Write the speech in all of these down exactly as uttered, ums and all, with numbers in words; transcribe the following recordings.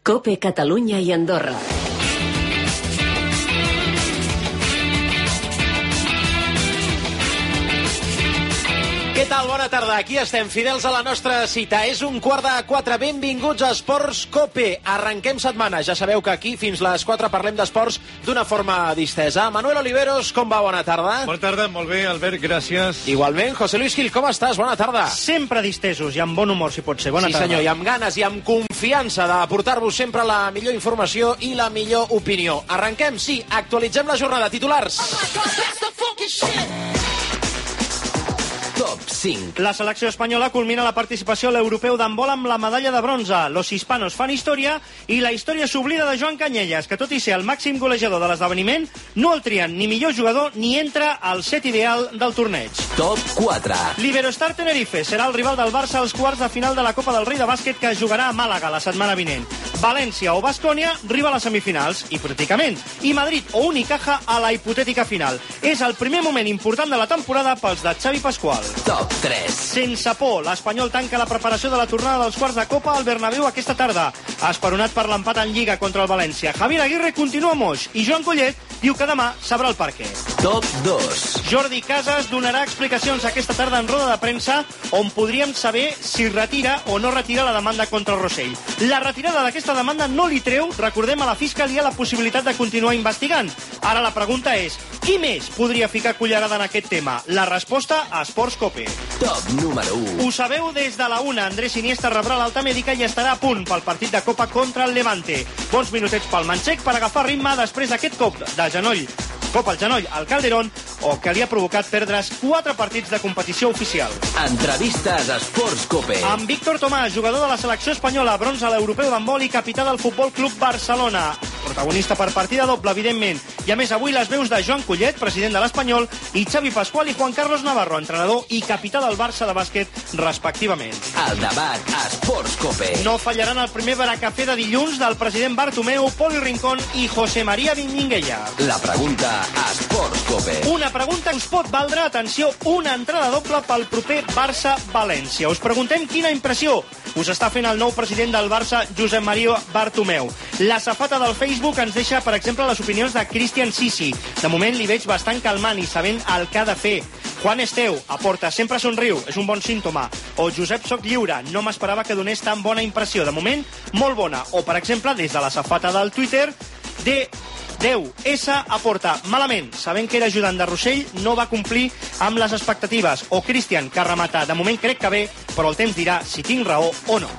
COPE Catalunya i Andorra. Què tal? Bona tarda. Aquí estem, fidels a la nostra cita. És un quart de quatre. Benvinguts a Esports COPE. Arrenquem setmana. Ja sabeu que aquí fins les quatre parlem d'esports d'una forma distesa. Manuel Oliveros, com va? Bona tarda. Bona tarda, molt bé, Albert, gràcies. Igualment. José Luis Gil, com estàs? Bona tarda. Sempre distesos i amb bon humor, si pot ser. Bona sí, tarda. Sí, senyor, i amb ganes i amb confiança de portar-vos sempre la millor informació i la millor opinió. Arrenquem, sí, actualitzem la jornada. Titulars. Top cinc. La selecció espanyola culmina la participació a l'europeu d'handbol amb la medalla de bronze. Los hispanos fan història i la història s'oblida de Joan Canyelles, que tot i ser el màxim golejador de l'esdeveniment, no el trien ni millor jugador ni entra al set ideal del torneig. Top quatre. L'Iberostar Tenerife serà el rival del Barça als quarts de final de la Copa del Rei de bàsquet, que jugarà a Màlaga la setmana vinent. València o Baskonia arriba a les semifinals, hipotèticament, i Madrid o Unicaja a la hipotètica final. És el primer moment important de la temporada pels de Xavi Pascual. Top tres. Sense por, l'Espanyol tanca la preparació de la tornada dels quarts de Copa al Bernabéu aquesta tarda. Esperonat per l'empat en Lliga contra el València, Javier Aguirre continua moix i Joan Collet diu que demà sabrà el perquè. Top dos. Jordi Casas donarà explicacions aquesta tarda en roda de premsa on podríem saber si retira o no retira la demanda contra el Rossell. La retirada d'aquesta demanda no li treu, recordem, a la Fiscalia la possibilitat de continuar investigant. Ara la pregunta és, qui més podria ficar cullerada en aquest tema? La resposta a Esports COPE. Top número u. Ho sabeu des de la una. Andrés Iniesta rebrà l'alta mèdica i estarà a punt pel partit de Copa contra el Levante. Bons minutets pel manxec per agafar ritme després d'aquest cop de genoll, cop al genoll al Calderón, o que li ha provocat perdre's quatre partits de competició oficial. Entrevistes a Esports COPE. Amb Víctor Tomàs, jugador de la selecció espanyola, bronze a l'europeu d'handbol i capità del Futbol Club Barcelona. Protagonista per partida doble, evidentment. I a més, avui les veus de Joan Collet, president de l'Espanyol, i Xavi Pascual i Juan Carlos Navarro, entrenador i capità del Barça de bàsquet, respectivament. El debat a Esports COPE. No fallaran el primer baracafé de dilluns del president Bartomeu, Poli Rincón i José María Minguella. La pregunta a Esports COPE. Una pregunta que us pot valdre, atenció, una entrada doble pel proper Barça-València. Us preguntem quina impressió us està fent el nou president del Barça, Josep María Bartomeu. La safata del Facebook ens deixa, per exemple, les opinions de Christian Sisi. De moment li veig bastant calmant i sabent el que ha de fer. Juan Esteu aporta, sempre somriu, és un bon símptoma. O Josep Soc Lliure, no m'esperava que donés tan bona impressió. De moment, molt bona. O, per exemple, des de la safata del Twitter, de Déu S aporta malament, sabent que era ajudant de Rossell, no va complir amb les expectatives. O Cristian, que remata, de moment crec que bé, però el temps dirà si tinc raó o no.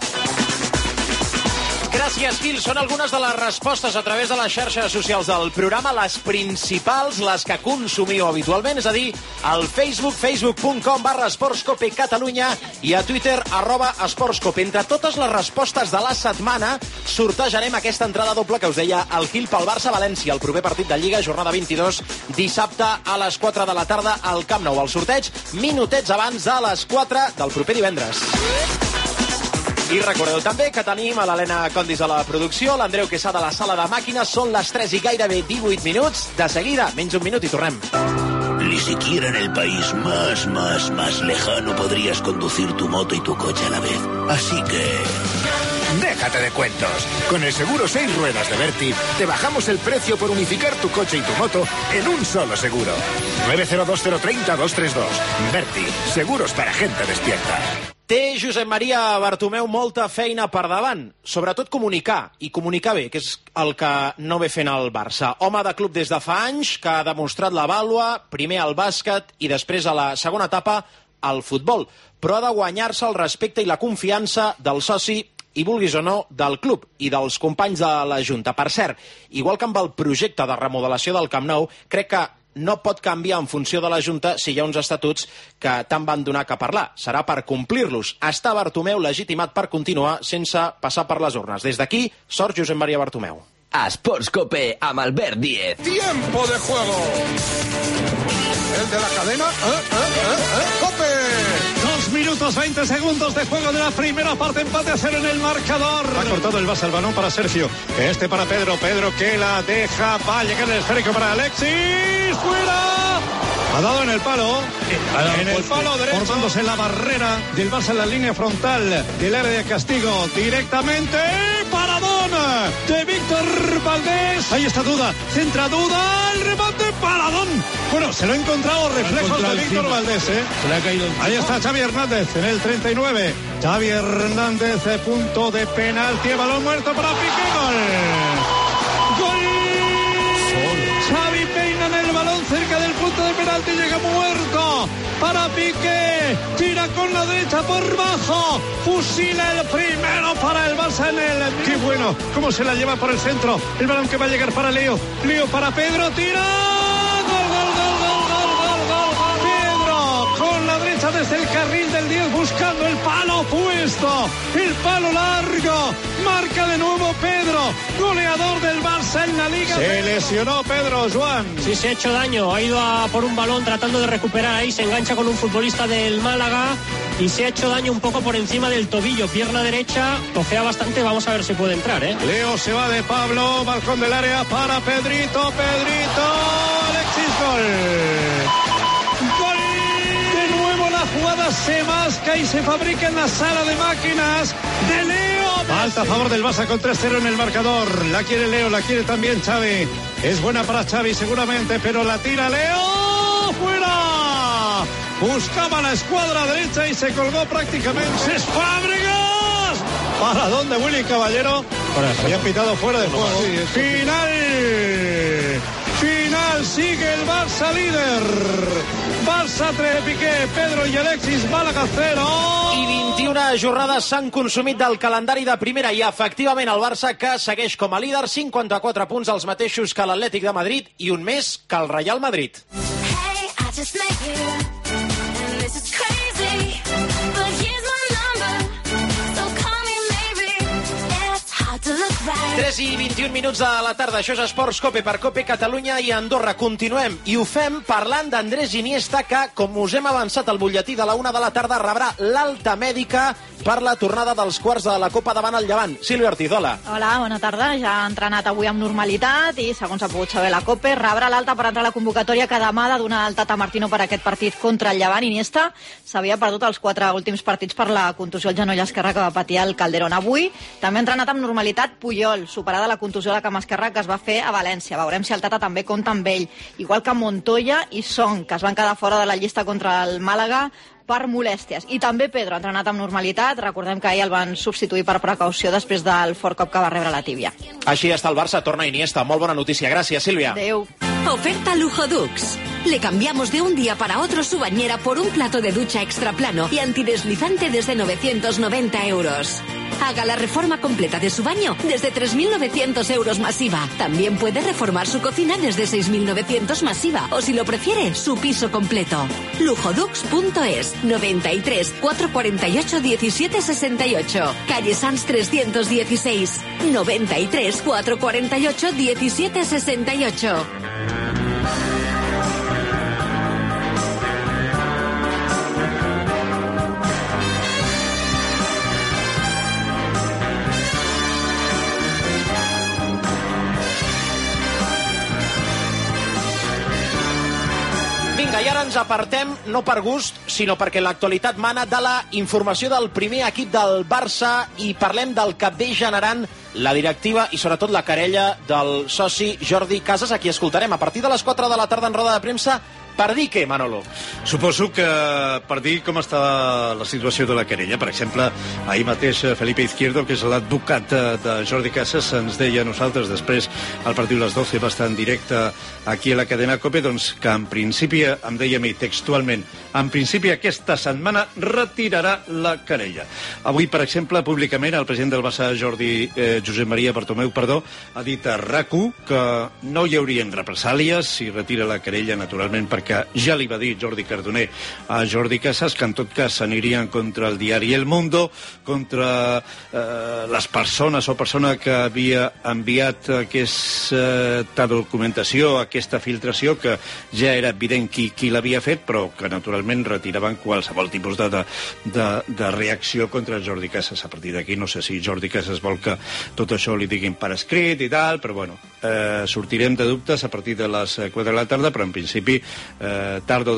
Gràcies, Gil. Són algunes de les respostes a través de les xarxes socials del programa, les principals, les que consumiu habitualment, és a dir, al Facebook, facebook punt com barra esportscope Catalunya i a Twitter, arroba esportscope. Entre totes les respostes de la setmana, sortejarem aquesta entrada doble que us deia el Gil pel Barça-València, el proper partit de Lliga, jornada vint-i-dos, dissabte a les quatre de la tarda al Camp Nou. El sorteig, minutets abans de les quatre del proper divendres. I recordeu també que tenim a l'Helena Condis a la producció, l'Andreu Quesada a la sala de màquines, són les tres i gairebé divuit minuts. De seguida, menys un minut i tornem. Ni siquiera en el país más, más, más lejano podrías conducir tu moto y tu coche a la vez. Así que... déjate de cuentos. Con el seguro seis ruedas de Berti, te bajamos el precio por unificar tu coche y tu moto en un solo seguro. nueve cero dos cero tres cero dos tres dos. Berti, seguros para gente despierta. Té Josep Maria Bartomeu molta feina per davant, sobretot comunicar, i comunicar bé, que és el que no ve fent el Barça. Home de club des de fa anys, que ha demostrat la vàlua, primer al bàsquet i després a la segona etapa al futbol, però ha de guanyar-se el respecte i la confiança del soci, i vulguis o no, del club i dels companys de la Junta. Per cert, igual que amb el projecte de remodelació del Camp Nou, crec que no pot canviar en funció de la Junta si hi ha uns estatuts que tant van donar que parlar. Serà per complir-los. Està Bartomeu legitimat per continuar sense passar per les urnes. Des d'aquí, sort Josep Maria Bartomeu. A Esports COPE amb Albert Díez. Tiempo de juego. El de la cadena. ¿Eh? ¿Eh? ¿Eh? ¿Eh? ¡COPE! Dos minutos veinte segundos de juego de la primera parte, empate a cero en el marcador. Ha cortado el Barça el balón para Sergio. Este para Pedro. Pedro que la deja. Va a llegar el esférico para Alexis. ¡Fuera! Ha dado en el palo. En el palo derecho. Formándose la barrera del Barça en la línea frontal del área de castigo. Directamente. ¡Paradón! Ahí está Duda. Centra Duda. El remate. Paradón. Bueno, se lo ha encontrado reflejos de Víctor Valdés, ¿eh? Se le ha caído. Ahí está Xavi Hernández en el treinta y nueve. Xavi Hernández, punto de penalti. Balón muerto para Piqué. Gol. Gol. Xavi peina en el balón cerca del punto de penalti. Llega muerto para Piqué. Tira con la derecha por bajo. Fusila el primero para el Barça en el... ¡Qué bueno! Cómo se la lleva por el centro. El balón que va a llegar para Leo. Leo para Pedro. Tira. Gol, gol, gol, gol, gol, gol, gol, gol. Pedro con la derecha desde el carril del diez buscando el palo opuesto. El palo largo. Marca de nuevo Pedro. Goleador del Barça en la Liga. Se lesionó Pedro, Joan. Sí, se ha hecho daño. Ha ido a por un balón tratando de recuperar ahí. Se engancha con un futbolista del Málaga y se ha hecho daño un poco por encima del tobillo. Pierna derecha. Tofea bastante. Vamos a ver si puede entrar, ¿eh? Leo se va de Pablo. Balcón del área para Pedrito. Pedrito. Alexis, gol. Gol. De nuevo la jugada se masca y se fabrica en la sala de máquinas de Leo. Falta a favor del Barça con tres cero en el marcador. La quiere Leo, la quiere también Xavi. Es buena para Xavi seguramente, pero la tira Leo. ¡Fuera! Buscaba la escuadra derecha y se colgó prácticamente. ¡Es Fábregas! ¿Para dónde Willy Caballero? Había pitado fuera de juego. Final. Final. Sigue el Barça líder. Barça tres, Piqué, Pedro i Alexis, Màlaga cero. I vint-i-una jornades s'han consumit del calendari de primera i efectivament el Barça que segueix com a líder, cinquanta-quatre punts, els mateixos que l'Atlètic de Madrid i un més que el Real Madrid. Hey, I just met you, and this is crazy, but here's my number, so call me maybe, it's hard to look right. tres i vint-i-un minuts de la tarda, això és Esports Cope per Cope Catalunya i Andorra. Continuem i ho fem parlant d'Andrés Iniesta que, com us hem avançat al butlletí de la una de la tarda, rebrà l'alta mèdica per la tornada dels quarts de la Copa davant el Llevant. Sílvia Ortiz, hola. Hola, bona tarda. Ja ha entrenat avui amb normalitat i, segons ha pogut saber la Cope, rebrà l'alta per entrar a la convocatòria que demà ha de donar el Tata Martino per aquest partit contra el Llevant. Iniesta s'havia perdut els quatre últims partits per la contusió al genoll esquerre que va patir el Calderón. Avui també ha entrenat amb normalitat Puyol, superada la contusió de cama esquerra que es va fer a València. Veurem si el Tata també compta amb ell. Igual que Montoya i Son, que es van quedar fora de la llista contra el Màlaga per molèsties. I també Pedro ha entrenat amb normalitat. Recordem que ahir el van substituir per precaució després del fort cop que va rebre la tíbia. Així està el Barça, torna Iniesta. Molt bona notícia. Gràcies, Sílvia. Adéu. Oferta Lujo Dux. Le cambiamos de un día para otro su bañera por un plato de ducha extra plano y antideslizante desde novecientos noventa euros. Haga la reforma completa de su baño desde tres mil novecientos euros masiva. También puede reformar su cocina desde seis mil novecientos masiva. O si lo prefiere, su piso completo. lujodux punto es. noventa y tres, cuatrocientos cuarenta y ocho, diecisiete sesenta y ocho. Calle Sanz trescientos dieciséis. noventa y tres, cuatrocientos cuarenta y ocho, diecisiete sesenta y ocho. Vinga, i ara ens apartem, no per gust, sinó perquè l'actualitat mana de la informació del primer equip del Barça i parlem del que ve generant la directiva i sobretot la querella del soci Jordi Casas, a qui escoltarem a partir de les quatre de la tarda en roda de premsa. Per dir què, Manolo? Suposo que per dir com està la situació de la querella. Per exemple, ahir mateix Felipe Izquierdo, que és l'advocat de, de Jordi Casas, ens deia a nosaltres, després al partir de les dotze va estar en directe aquí a la cadena COPE, doncs que en principi, em deia a mi textualment, en principi aquesta setmana retirarà la querella. Avui, per exemple, públicament, el president del Barça, Jordi, eh, Josep Maria Bartomeu, perdó, ha dit a RAC u que no hi haurien represàlies si retira la querella, naturalment, perquè que ja li va dir Jordi Cardoner a Jordi Casas que en tot cas s'anirien contra el diari El Mundo, contra eh, les persones o persona que havia enviat aquesta documentació, aquesta filtració, que ja era evident qui, qui l'havia fet, però que naturalment retiraven qualsevol tipus de, de, de reacció contra Jordi Casas. A partir d'aquí no sé si Jordi Casas vol que tot això li diguin per escrit i tal, però bueno, eh, sortirem de dubtes a partir de les quatre de la tarda, però en principi Eh, tard o d'hora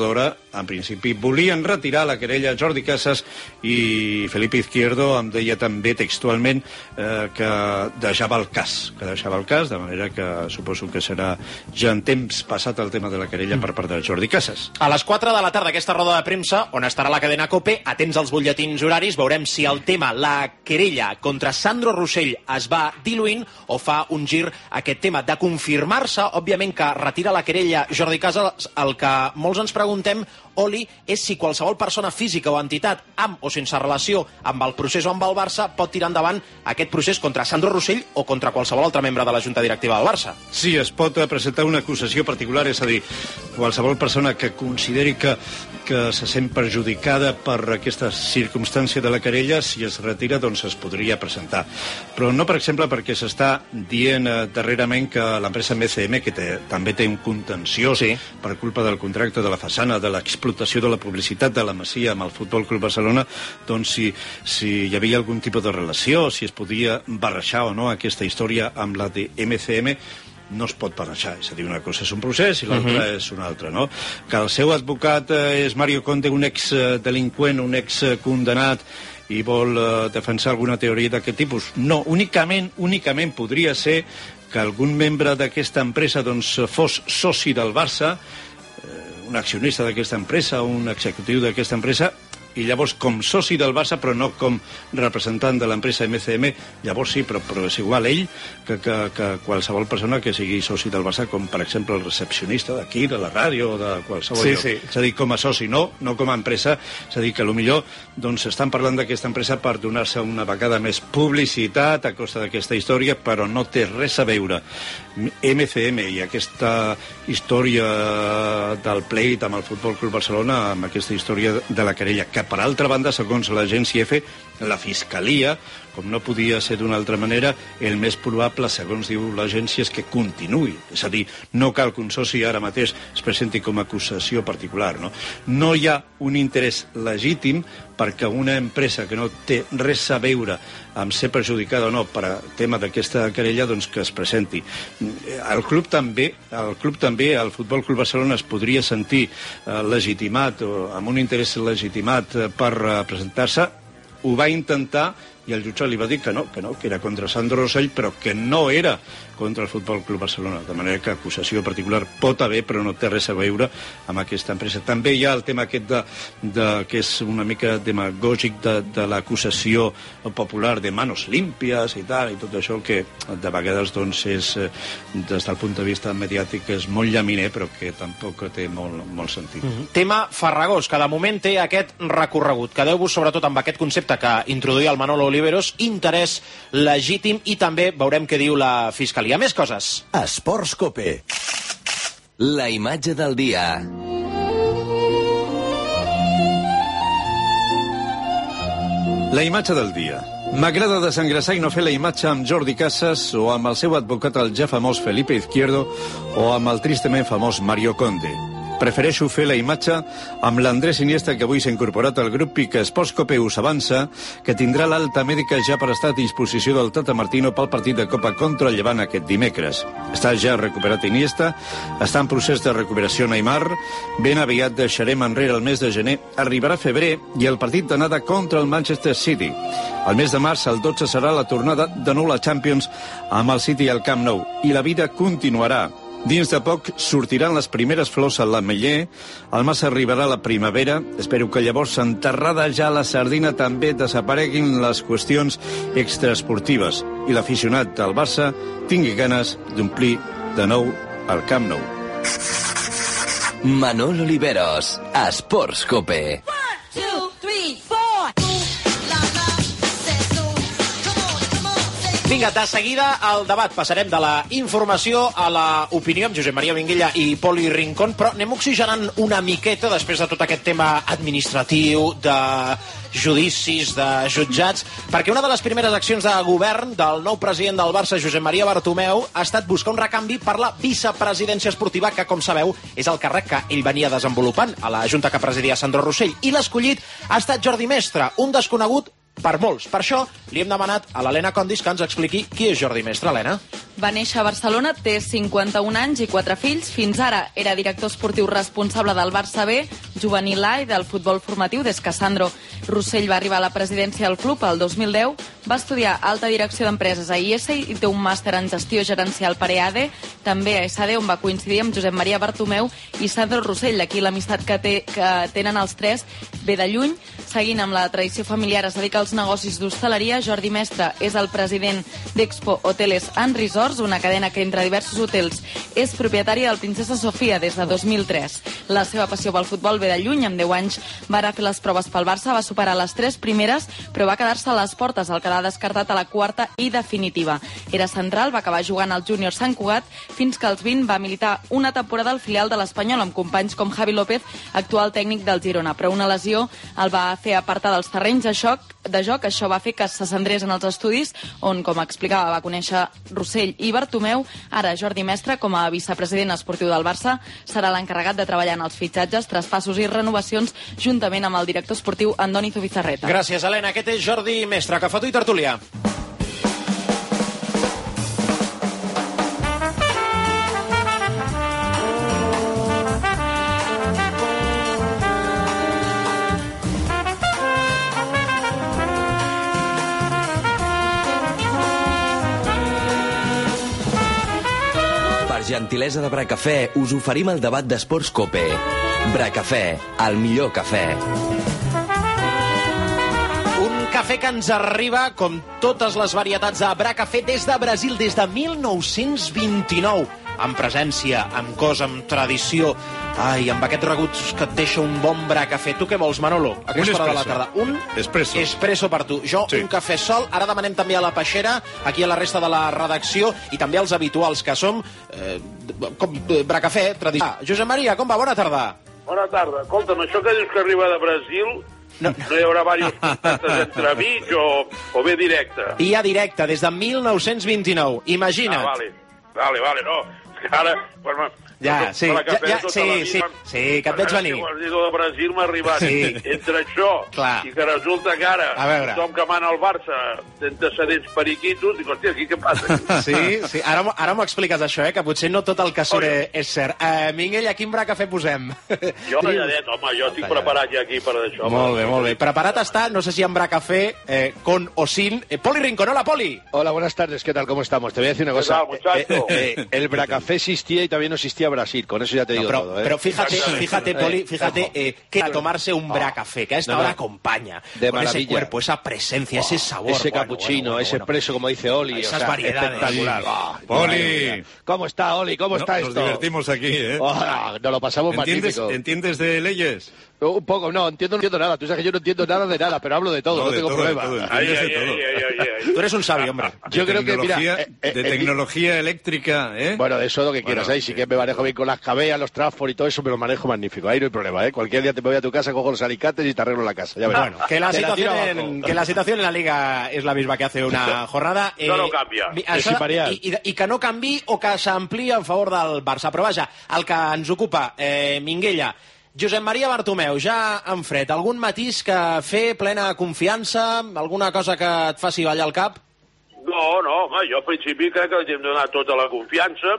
en principi volien retirar la querella Jordi Casas i Felipe Izquierdo em deia també textualment eh, que deixava el cas, que deixava el cas, de manera que suposo que serà ja en temps passat el tema de la querella per part de Jordi Casas. A les quatre de la tarda aquesta roda de premsa, on estarà la cadena COPE, atents als butlletins horaris, veurem si el tema, la querella contra Sandro Rossell es va diluint o fa un gir aquest tema. De confirmar-se, òbviament, que retira la querella Jordi Casas, el que molts ens preguntem, Oli, és si qualsevol persona física o entitat amb o sense relació amb el procés o amb el Barça pot tirar endavant aquest procés contra Sandro Rossell o contra qualsevol altre membre de la Junta Directiva del Barça. Sí, es pot presentar una acusació particular, és a dir, qualsevol persona que consideri que, que se sent perjudicada per aquesta circumstància de la querella, si es retira, doncs es podria presentar. Però no, per exemple, perquè s'està dient eh, darrerament que l'empresa M C M, que té, també té un contenció sí. per culpa del contracte de la façana, de l'explotació de la publicitat de la Masia amb el Futbol Club Barcelona, doncs si, si hi havia algun tipus de relació, si es podia barrejar o no aquesta història amb la de M C M, no es pot barrejar. És a dir, una cosa és un procés i l'altra uh-huh. és una altra, no? Que el seu advocat eh, és Mario Conde, un ex-delinqüent, un ex-condenat, i vol eh, defensar alguna teoria d'aquest tipus. No, únicament, únicament podria ser que algun membre d'aquesta empresa doncs, fos soci del Barça, un accionista d'aquesta empresa, un executiu d'aquesta empresa, i llavors com soci del Barça, però no com representant de l'empresa M C M, llavors sí, però, però és igual ell que, que, que qualsevol persona que sigui soci del Barça, com per exemple el recepcionista d'aquí, de la ràdio, o de qualsevol sí, lloc. Sí. És a dir, com a soci, no, no com a empresa. És a dir, que potser doncs, estan parlant d'aquesta empresa per donar-se una vegada més publicitat a costa d'aquesta història, però no té res a veure M C M i aquesta història del pleit amb el Futbol Club Barcelona, amb aquesta història de la querella, que per altra banda, segons l'agència EFE, la Fiscalia, com no podia ser d'una altra manera, el més probable, segons diu l'agència, és que continuï. És a dir, no cal que un soci ara mateix es presenti com a acusació particular. No, no hi ha un interès legítim perquè una empresa que no té res a veure amb ser perjudicada o no per a tema d'aquesta querella, doncs que es presenti. El club també, el club també, el Futbol Club Barcelona es podria sentir eh, legitimat o amb un interès legitimat eh, per eh, presentar-se. Ho va intentar i el jutge li va dir que no, que no, que era contra Sandro Rossell, però que no era contra el Futbol Club Barcelona. De manera que acusació particular pot haver, però no té res a veure amb aquesta empresa. També hi ha el tema aquest de, de que és una mica demagògic de, de l'acusació popular de manos limpias i tal, i tot això que de vegades doncs és, des del punt de vista mediàtic, és molt llaminer, però que tampoc té molt, molt sentit. Mm-hmm. Tema farragós, que de moment té aquest recorregut. Quedeu-vos sobretot amb aquest concepte que introduïa el Manolo Oliveros, interès legítim, i també veurem què diu la Fiscalia. Més coses. Esports Cope. La imatge del dia. La imatge del dia. M'agrada desengrasar i no fer la imatge amb Jordi Casas o amb el seu advocat, el ja famós Felipe Izquierdo, o amb el tristament famós Mario Conde. Prefereixo fer la imatge amb l'Andrés Iniesta, que avui s'ha incorporat al grup i que Esports Cope us avança que tindrà l'alta mèdica ja per estar a disposició del Tata Martino pel partit de Copa contra el Llevant aquest dimecres. Està ja recuperat Iniesta, està en procés de recuperació Neymar, ben aviat deixarem enrere el mes de gener, arribarà febrer i el partit d'anada contra el Manchester City. El mes de març, el dotze, serà la tornada de nou a la Champions amb el City al Camp Nou i la vida continuarà. Dins de poc sortiran les primeres flors a l'Ametller, al març arribarà la primavera, espero que llavors, enterrada ja la sardina, també desapareguin les qüestions extraesportives i l'aficionat del Barça tingui ganes d'omplir de nou el Camp Nou. Manolo Oliveros, Esports Cope. Vinga, de seguida al debat. Passarem de la informació a la opinió amb Josep Maria Minguella i Poli Rincón, però anem oxigenant una miqueta després de tot aquest tema administratiu, de judicis, de jutjats, perquè una de les primeres accions de govern del nou president del Barça, Josep Maria Bartomeu, ha estat buscar un recanvi per la vicepresidència esportiva, que, com sabeu, és el càrrec que ell venia desenvolupant a la junta que presidia Sandro Rossell. I l'escollit ha estat Jordi Mestre, un desconegut per molts. Per això li hem demanat a l'Helena Condis que ens expliqui qui és Jordi Mestre. Helena? Va néixer a Barcelona, té cinquanta-un anys i quatre fills. Fins ara era director esportiu responsable del Barça B, juvenil A i del futbol formatiu des que Sandro Rossell va arribar a la presidència del club el dos mil deu. Va estudiar alta direcció d'empreses a I E S E i té un màster en gestió gerencial per E A D, també a S A D, on va coincidir amb Josep Maria Bartomeu i Sandro Rossell. D'aquí l'amistat que, té, que tenen els tres ve de lluny. Seguint amb la tradició familiar, es dedica als negocis d'hostaleria. Jordi Mestre és el president d'Expo Hoteles and Resorts, una cadena que entre diversos hotels és propietària del Princesa Sofia des de dos mil tres. La seva passió pel futbol ve de lluny. Amb deu anys va anar a fer les proves pel Barça, va superar les tres primeres, però va quedar-se a les portes, el quedar descartat a la quarta i definitiva. Era central, va acabar jugant al júnior Sant Cugat, fins que als vint va militar una temporada al filial de l'Espanyol amb companys com Javi López, actual tècnic del Girona, però una lesió el va fer apartar dels terrenys de joc, de joc. Això va fer que se centrés en els estudis, on, com explicava, va conèixer Rossell i Bartomeu. Ara Jordi Mestre, com a vicepresident esportiu del Barça, serà l'encarregat de treballar en els fitxatges, traspassos i renovacions, juntament amb el director esportiu Andoni Zubizarreta. Gràcies, Helena. Aquest és Jordi Mestre. Cafetó i tertúlia. Gentilesa de Bracafè, us oferim el debat d'esports Cope. Bracafè, el millor cafè. Un cafè que ens arriba, com totes les varietats de Bracafè, des de Brasil, des de mil nou-cents vint-i-nou. Amb presència, amb cos, amb tradició. Ai, amb aquest regut que et deixa un bon Bracafè. Tu què vols, Manolo? A aquesta hora de la tarda. Un espresso. Espresso per tu. Jo, sí. Un cafè sol. Ara demanem també a la peixera, aquí a la resta de la redacció, i també als habituals, que som eh, com Bracafè, tradició. Josep Maria, com va? Bona tarda. Bona tarda. Escolta'm, això que dius que arriba de Brasil... No, no hi haurà diversos contactes entre mig o, o bé directe? Hi ha directe, des de mil nou-cents vint-i-nou. Imagina't. Ah, vale. Vale, vale, no. Ara... Pues, ja, sí, ja, ja, sí, sí, sí, que et veig venir. Si ho has dit de Brasil m'ha arribat. Sí. Entre això clar. I que resulta que ara tothom que mana al Barça d'antecedents periquitos, dic, hòstia, aquí què passa? Sí, sí, ara, ara m'ho expliques això, eh, que potser no tot el que surt oh, és cert. Uh, Minguell, a quin Bracafè posem? Jo talladet, home, jo estic preparat ja aquí per això. Molt bé, molt bé. Preparat està, no sé si en Bracafè, eh, con o sin. Eh, Poli Rincón, hola, Poli. Hola, buenas tardes, ¿qué tal? ¿Cómo estamos? Te voy a decir una cosa. ¿Qué tal, muchacho? Eh, eh, el Bracafé existía y también no existía Brasil, con eso ya te digo no, pero, todo, ¿eh? Pero fíjate, fíjate, Poli, fíjate eh, que a tomarse un Bracafé, que a esta no, hora acompaña, de con maravilla. Ese cuerpo, esa presencia, oh, ese sabor. Ese bueno, capuchino, bueno, bueno, ese expreso, como dice Oli. Esas o sea, variedades. Espectacular. Oh, Poli. ¿Cómo está, Oli? ¿Cómo no, está nos esto? Nos divertimos aquí, ¿eh? Oh, nos lo pasamos ¿Entiendes, magnífico. ¿Entiendes de leyes? Un poco, no, entiendo, no entiendo nada. Tú sabes que yo no entiendo nada de nada, pero hablo de todo, no, no de tengo todo, problema. De todo, ay, ay, de todo. Ay, ay, ay, ay. Tú eres un sabio, hombre. Yo de creo que, mira... Eh, eh, de tecnología eh, eléctrica, ¿eh? Bueno, de eso lo que quieras, bueno, ahí sí que me manejo bien con las cabeas, los transport y todo eso, me lo manejo magnífico. Ahí no hay problema, ¿eh? Cualquier día te voy a tu casa, cojo los alicates y te arreglo la casa, ya verás. Bueno, que la, situación la en, que la situación en la Liga es la misma que hace una jornada. Eh, no, no canvia. Això, i, i, I que no canvi o que s'amplia en favor del Barça. Però vaja, el que ens ocupa, eh, Minguella, Josep Maria Bartomeu, ja en fred, algun matís que fer plena confiança, alguna cosa que et faci ballar el cap? No, no, home, jo al principi crec que li hem donat tota la confiança.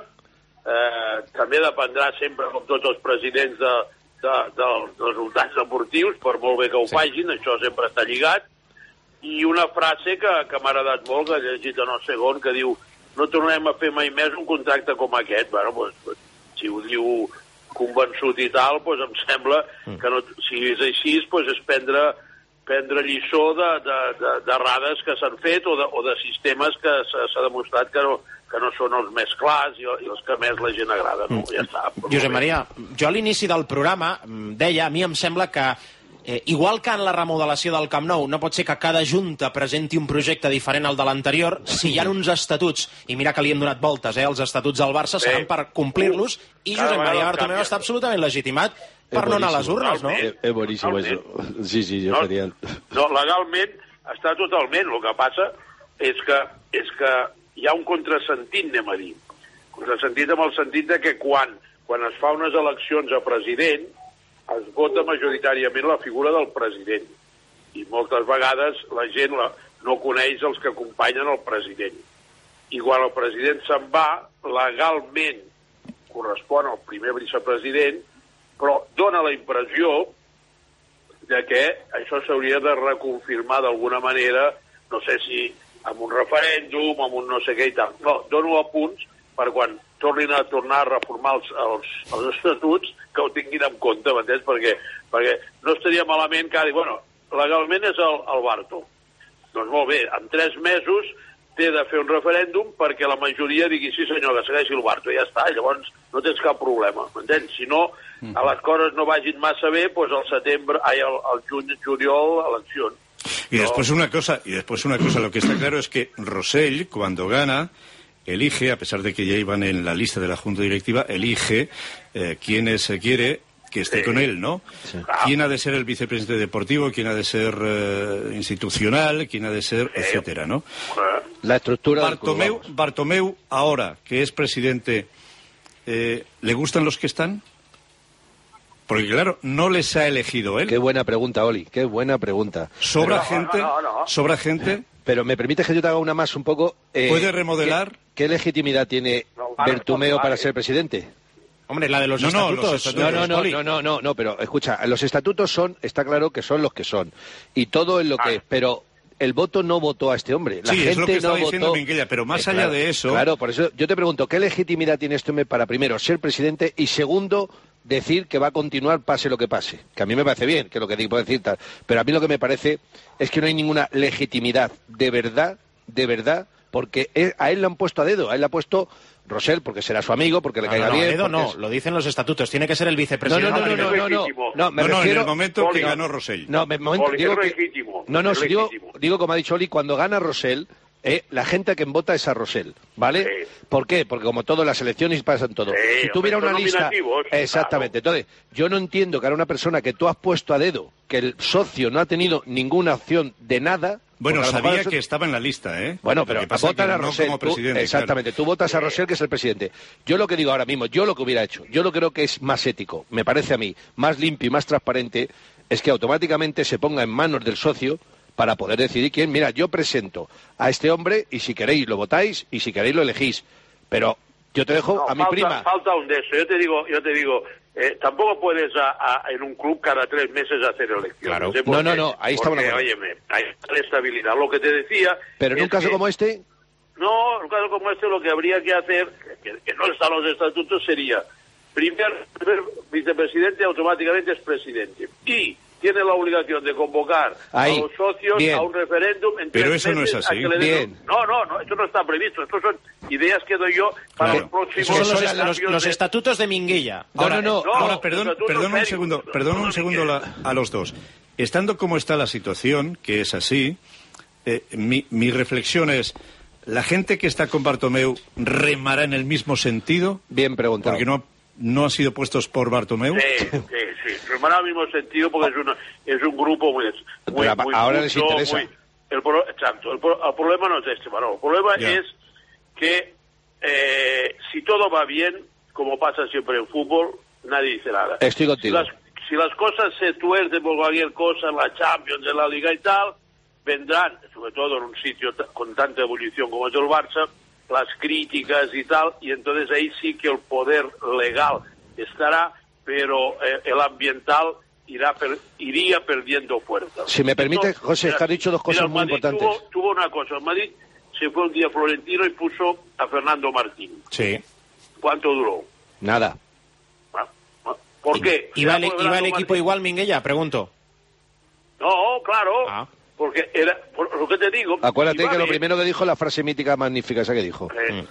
Eh, també dependrà sempre, com tots els presidents, de, de, dels resultats deportius, per molt bé que ho sí. facin, això sempre està lligat. I una frase que, que m'ha agradat molt, que he llegit en el segon, que diu no tornem a fer mai més un contracte com aquest. Bueno, pues, si ho diu convençut i tal, pues em sembla que no, si és així, pues és prendre, prendre lliçó de, de, de, d'errades que s'han fet o de, o de sistemes que s'ha demostrat que no, que no són els més clars i, i els que més la gent agrada. No? Ja està. Josep Maria, jo a l'inici del programa deia, a mi em sembla que Eh, igual que en la remodelació del Camp Nou no pot ser que cada junta presenti un projecte diferent al de l'anterior, si hi ha uns estatuts, i mira que li hem donat voltes, eh, els estatuts del Barça seran per complir-los, i Josep Maria Bartomeu està absolutament legitimat per no anar a les urnes, no? És, és boníssim, això. Sí, sí, jo no, faria... No, legalment està totalment. El que passa és que, és que hi ha un contrasentit, anem a dir. Contrasentit amb el sentit de que quan, quan es fa unes eleccions a president es vota majoritàriament la figura del president. I moltes vegades la gent la, no coneix els que acompanyen el president. I quan el president se'n va, legalment correspon al primer vicepresident però dona la impressió de que això s'hauria de reconfirmar d'alguna manera, no sé si amb un referèndum, amb un no sé què i tal. No, dono apunts per quan tornin a tornar a reformar els, els, els estatuts, que ho tinguin en compte, m'entens? Perquè, perquè no estaria malament que ara, bueno, legalment és el, el Barto. Doncs molt bé, en tres mesos té de fer un referèndum perquè la majoria digui sí senyor, que segueixi el Barto, i ja està, llavors no tens cap problema, m'entens? Si no, a les coses no vagin massa bé, doncs al setembre, ai, al, al juny, juliol, eleccions. Y después una cosa, y después una cosa, lo que está claro es que Rosell, cuando gana, elige, a pesar de que ya iban en la lista de la Junta Directiva, elige eh, quienes se quiere que esté sí. con él, ¿no? Sí. ¿Quién ha de ser el vicepresidente deportivo? ¿Quién ha de ser eh, institucional? ¿Quién ha de ser, sí. etcétera, ¿no? La estructura Bartomeu, del club, Bartomeu, ahora que es presidente, eh, ¿le gustan los que están? Porque, claro, no les ha elegido él. Qué buena pregunta, Oli, qué buena pregunta. ¿Sobra Pero, gente? no, no, no. ¿Sobra gente? Pero me permites que yo te haga una más un poco... Eh, ¿Puede remodelar? ¿Qué, qué legitimidad tiene no, Bertomeu vale. para ser presidente? Hombre, la de los no, estatutos. No, los estatutos. No, no, no, no, no, no, pero escucha, los estatutos son, está claro que son los que son. Y todo es lo que ah. es, pero... El voto no votó a este hombre. La sí, gente es lo que estaba no diciendo votó... Minguella, pero más eh, allá claro, de eso... Claro, por eso yo te pregunto, ¿qué legitimidad tiene este hombre para, primero, ser presidente y, segundo, decir que va a continuar pase lo que pase? Que a mí me parece bien, que es lo que digo, puedo decir tal. Pero a mí lo que me parece es que no hay ninguna legitimidad de verdad, de verdad, porque él, a él le han puesto a dedo, a él le ha puesto... Rosell, porque será su amigo, porque le no, caiga no, no, bien. Edo no, es... lo dicen los estatutos, tiene que ser el vicepresidente. No, no, no, no, no, no, no, no, me no, no, refiero... en el momento que ganó Rosell. No, me momento, digo que... legítimo, No, no, si digo, legítimo. digo como ha dicho Oli, cuando gana Rosell, eh, la gente a quien vota es a Rosell, ¿vale? Sí. ¿Por qué? Porque como todas las elecciones pasan todo. Sí, si tuviera una lista... Exactamente. Claro. Entonces, yo no entiendo que ahora una persona que tú has puesto a dedo, que el socio no ha tenido ninguna opción de nada... Bueno, sabía eso... que estaba en la lista, ¿eh? Bueno, pero votan a Rosell. No como presidente, tú, exactamente, claro. Tú votas a Rosell, que es el presidente. Yo lo que digo ahora mismo, yo lo que hubiera hecho, yo lo creo que es más ético, me parece a mí, más limpio y más transparente, es que automáticamente se ponga en manos del socio para poder decidir quién. Mira, yo presento a este hombre y si queréis lo votáis y si queréis lo elegís. Pero yo te dejo no, a mi falta, prima. Falta un de eso. Yo te digo, yo te digo, eh, tampoco puedes a, a, en un club cada tres meses hacer elecciones. Claro. ¿eh? Porque, no, no, no, ahí está porque, una óyeme, hay estabilidad. Lo que te decía... Pero en un caso que, como este... No, en un caso como este lo que habría que hacer, que, que no están los estatutos, sería, primer, primer vicepresidente automáticamente es presidente. Y tiene la obligación de convocar ahí. a los socios Bien. a un referéndum en Pero tres eso no es meses así. a que le den Bien. un... No, no, no, esto no está previsto. Estos son ideas que doy yo para Claro. los próximos... Esos son los, cambios los, los de- estatutos de Minguella. No, Ahora, no, no. No, Ahora, perdón, estatutos perdón un serios. segundo, perdón un No, segundo no, la- a los dos. Estando como está la situación, que es así, eh, mi, mi reflexión es, ¿la gente que está con Bartomeu remará en el mismo sentido? Bien preguntado. Porque no, no han sido puestos por Bartomeu. Sí, sí, sí. Remará al mismo sentido porque es, una, es un grupo muy... muy, Pero muy ahora les justo, interesa. muy- el, pro- exacto. El, pro- el problema no es este, Manolo. El problema Ya. es que eh, si todo va bien, como pasa siempre en fútbol, nadie dice nada. Estoy contigo. Si las, si las cosas se tuercen por cualquier cosa en la Champions, en la Liga y tal, vendrán, sobre todo en un sitio t- con tanta ebullición como es el Barça, las críticas y tal, y entonces ahí sí que el poder legal estará, pero eh, el ambiental irá per, iría perdiendo fuerza. Si me permite, Entonces, José, es que has dicho dos cosas mira, el muy Madrid importantes. Tuvo, tuvo una cosa, el Madrid se fue un día Florentino y puso a Fernando Martín. Sí. ¿Cuánto duró? Nada. ¿Por qué? ¿Iba el, ¿Será por iba el Fernando equipo Martín? igual, Minguella? Pregunto. No, claro. Ah. Porque era, por lo que te digo... Acuérdate iba que lo bien. primero que dijo, la frase mítica magnífica esa que dijo. Eh,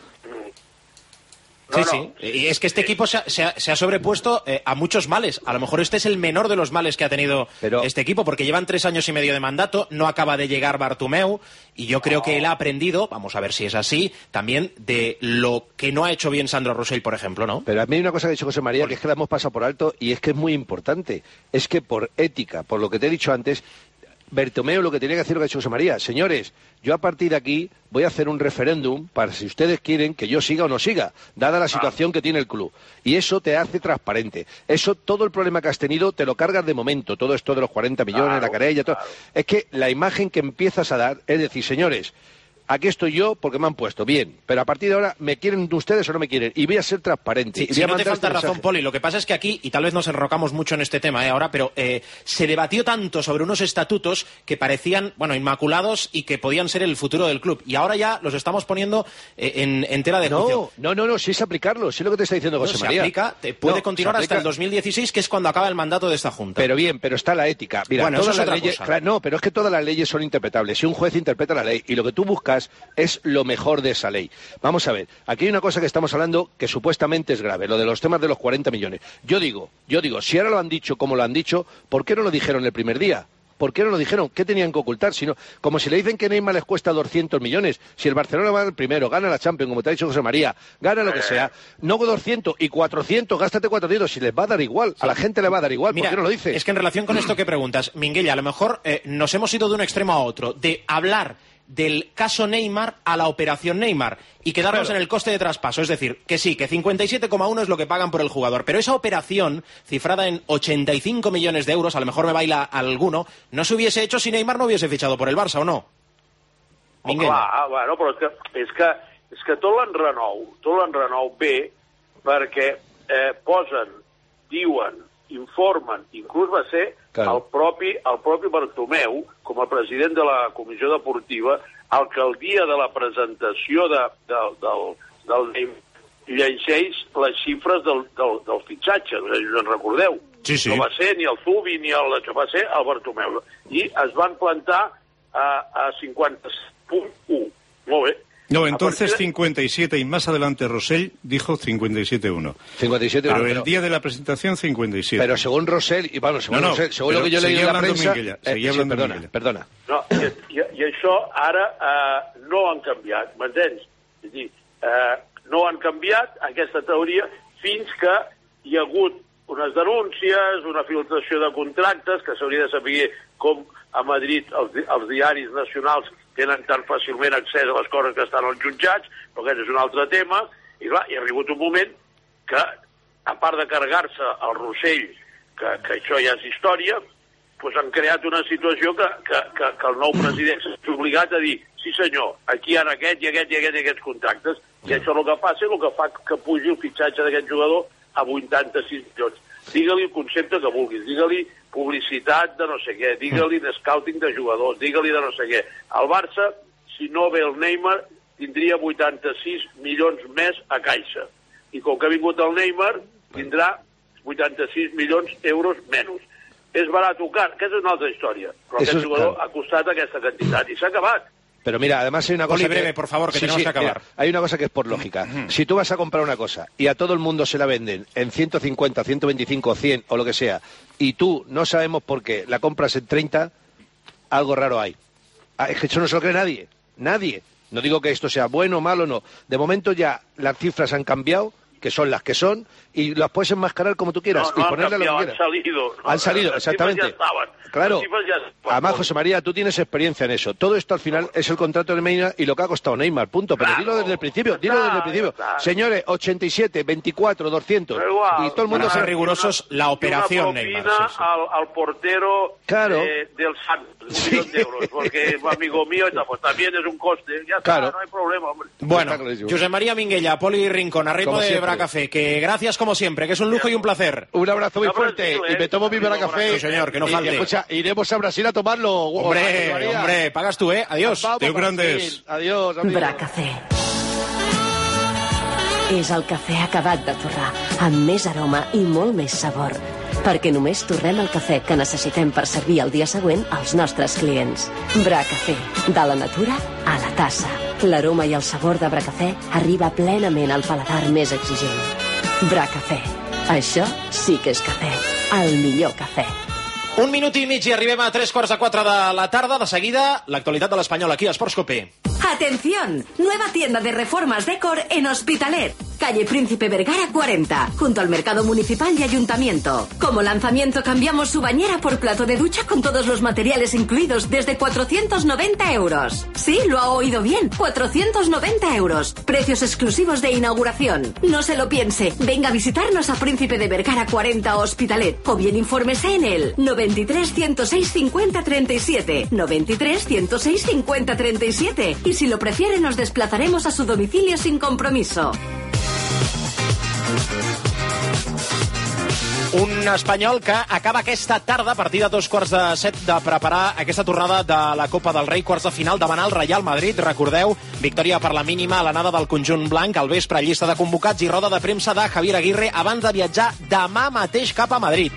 Sí, No, sí. Y es que este equipo se ha, se ha- se ha sobrepuesto eh, a muchos males. A lo mejor este es el menor de los males que ha tenido Pero- este equipo, porque llevan tres años y medio de mandato, no acaba de llegar Bartomeu, y yo creo que él ha aprendido, vamos a ver si es así, también de lo que no ha hecho bien Sandro Rosell, por ejemplo, ¿no? Pero a mí hay una cosa que ha dicho José María, que es que la hemos pasado por alto y es que es muy importante. Es que por ética, por lo que te he dicho antes, Bertomeu lo que tenía que hacer lo que ha dicho José María. Señores, yo a partir de aquí voy a hacer un referéndum para si ustedes quieren que yo siga o no siga, dada la situación que tiene el club. Y eso te hace transparente. Eso, todo el problema que has tenido, te lo cargas de momento. Todo esto de los cuarenta millones, Claro, la querella, todo. claro. Es que la imagen que empiezas a dar es decir, señores, aquí estoy yo porque me han puesto, bien, pero a partir de ahora me quieren ustedes o no me quieren, y voy a ser transparente. Sí, y si no te este falta razón, Poli, lo que pasa es que aquí, y tal vez nos enrocamos mucho en este tema eh, ahora, pero eh, se debatió tanto sobre unos estatutos que parecían, bueno, inmaculados y que podían ser el futuro del club, y ahora ya los estamos poniendo eh, en, en tela de juicio. No, no, no, no, si es aplicarlo, si es lo que te está diciendo José no, se María. Aplica, te puede no, continuar hasta el dos mil dieciséis, que es cuando acaba el mandato de esta Junta. Pero bien, pero está la ética. Mira, bueno, todas eso es las otra leyes, cosa. Claro, no, pero es que todas las leyes son interpretables. Si un juez interpreta la ley y lo que tú buscas es lo mejor de esa ley. Vamos a ver, aquí hay una cosa que estamos hablando que supuestamente es grave, lo de los temas de los cuarenta millones. Yo digo, yo digo, si ahora lo han dicho como lo han dicho, ¿por qué no lo dijeron el primer día? ¿Por qué no lo dijeron? ¿Qué tenían que ocultar? Si no, como si le dicen que Neymar les cuesta doscientos millones, si el Barcelona va al primero, gana la Champions, como te ha dicho José María, gana lo que sea, no doscientos y cuatrocientos, gástate cuatrocientos, si les va a dar igual, a la gente le va a dar igual, Mira, ¿por qué no lo dices? Es que en relación con esto que preguntas, Minguella, a lo mejor eh, nos hemos ido de un extremo a otro, de hablar del caso Neymar a la operación Neymar y quedarnos claro. en el coste de traspaso. Es decir, que sí, que cincuenta y siete coma uno es lo que pagan por el jugador, pero esa operación, cifrada en ochenta y cinco millones de euros, a lo mejor me baila alguno, no se hubiese hecho si Neymar no hubiese fichado por el Barça, ¿o no? Oh, clar, bueno, però és que, és que, és que tot l'enrenou, tot l'enrenou ve perquè eh, posen, diuen, informen, inclús va ser claro. el, propi, el propi Bartomeu, com a president de la comissió deportiva, el que el dia de la presentació de, de, del, del Neymar llegeix les xifres del, del, del fitxatge, us en recordeu? Sí, sí. No va ser ni el Zubi ni el... va ser el Bartomeu. I es van plantar a, a cinquanta punt u. Molt bé. No, entonces cincuenta y siete y más adelante Rosell dijo cincuenta y siete uno. cincuenta y siete uno. Pero pero, el día de la presentación cincuenta y siete. Pero según Rosell, y bueno, según, no, no, Rosell, según lo que yo leí en la prensa... Minguella, eh, seguía hablando sí, perdona, Minguella. perdona. No, i, i, i això ara eh, no han canviat, m'entens? És a dir, eh, no han canviat aquesta teoria fins que hi ha hagut unes denúncies, una filtració de contractes, que s'hauria de saber com a Madrid els, els diaris nacionals tenen tan fàcilment accés a les coses que estan als jutjats, però aquest és un altre tema, i clar, hi ha arribat un moment que, a part de carregar-se el Rossell, que, que això ja és història, doncs han creat una situació que, que, que, que el nou president s'ha obligat a dir sí senyor, aquí hi ha aquest i aquest i aquest i aquests contactes, i això el que passa és el que fa que pugi el fitxatge d'aquest jugador a vuitanta-sis milions. Digue-li el concepte que vulguis, digue-li publicitat de no sé què, digue-li de scouting de jugadors, digue-li de no sé què. El Barça, si no ve el Neymar, tindria vuitanta-sis milions més a caixa. I com que ha vingut el Neymar, tindrà vuitanta-sis milions d'euros menys. És barat o car? Aquesta és una altra història. Però Eso aquest es jugador claro. ha costat aquesta quantitat i s'ha acabat. Pero mira, además hay una cosa Poli, que... breve, por favor, que sí, tenemos sí, que acabar. Mira, hay una cosa que es por lógica. Si tú vas a comprar una cosa y a todo el mundo se la venden en ciento cincuenta, ciento veinticinco, cien o lo que sea, y tú no sabemos por qué la compras en treinta, algo raro hay. Ah, es que eso no se lo cree nadie. Nadie. No digo que esto sea bueno o malo, no. De momento ya las cifras han cambiado, que son las que son, y las puedes enmascarar como tú quieras No, no y ponerle han lo que cambiado, quieras. han salido. No, Han salido, las exactamente. cifras ya estaban. Claro. Las cifras ya estaban. Además, José María, tú tienes experiencia en eso. Todo esto al final es el contrato de Neymar y lo que ha costado Neymar, punto. Pero Claro. dilo desde el principio, dilo Está, desde el principio. está. Señores, ochenta y siete, veinticuatro, doscientos. Pero igual, y todo el mundo Para ser sabe... rigurosos, la operación una Neymar. propina Sí, sí. al, al portero Claro. eh, del Santos, un Sí. millón de euros, porque es amigo mío y tal, pues también es un coste. Ya está, Claro. no hay problema, hombre. Bueno, Está clarísimo. José María Minguella, Poli Rincón, a ritmo Como de siempre. Bracafé, que gracias como siempre, que es un lujo y un placer. Un abrazo muy Un abrazo, fuerte eh. y me tomo mi café. Sí, señor, que no Y, falte. escucha, iremos a Brasil a tomarlo. Hombre, José María. hombre, pagas tú, ¿eh? Adiós. Vamos Déu a Brasil. grandes. Adiós, amigo. Bracafé. És el cafè acabat de torrar, amb més aroma i molt més sabor. Perquè només torrem el cafè que necessitem per servir el dia següent als nostres clients. Bracafé, de la natura a la tassa. L'aroma i el sabor de Bracafé arriba plenament al paladar més exigent. Bracafé. Això sí que és cafè. El millor cafè. Un minut i mig i arribem a tres quarts de quatre de la tarda. De seguida, l'actualitat de l'Espanyol aquí a Esports Copé. ¡Atención! Nueva tienda de reformas Decor en Hospitalet. calle Príncipe Vergara cuarenta, junto al Mercado Municipal y Ayuntamiento. Como lanzamiento cambiamos su bañera por plato de ducha con todos los materiales incluidos desde cuatrocientos noventa euros. Sí, lo ha oído bien, cuatrocientos noventa euros. Precios exclusivos de inauguración. No se lo piense, venga a visitarnos a Príncipe de Vergara cuarenta Hospitalet o bien infórmese en el noventa y tres, ciento seis, cincuenta, treinta y siete, noventa y tres, ciento seis, cincuenta, treinta y siete, y si lo prefiere nos desplazaremos a su domicilio sin compromiso. Un espanyol que acaba aquesta tarda, a partir de dos quarts de set, de preparar aquesta tornada de la Copa del Rei, quarts de final davant el Real Madrid. Recordeu, victòria per la mínima a l'anada del conjunt blanc, al vespre llista de convocats i roda de premsa de Javier Aguirre abans de viatjar demà mateix cap a Madrid.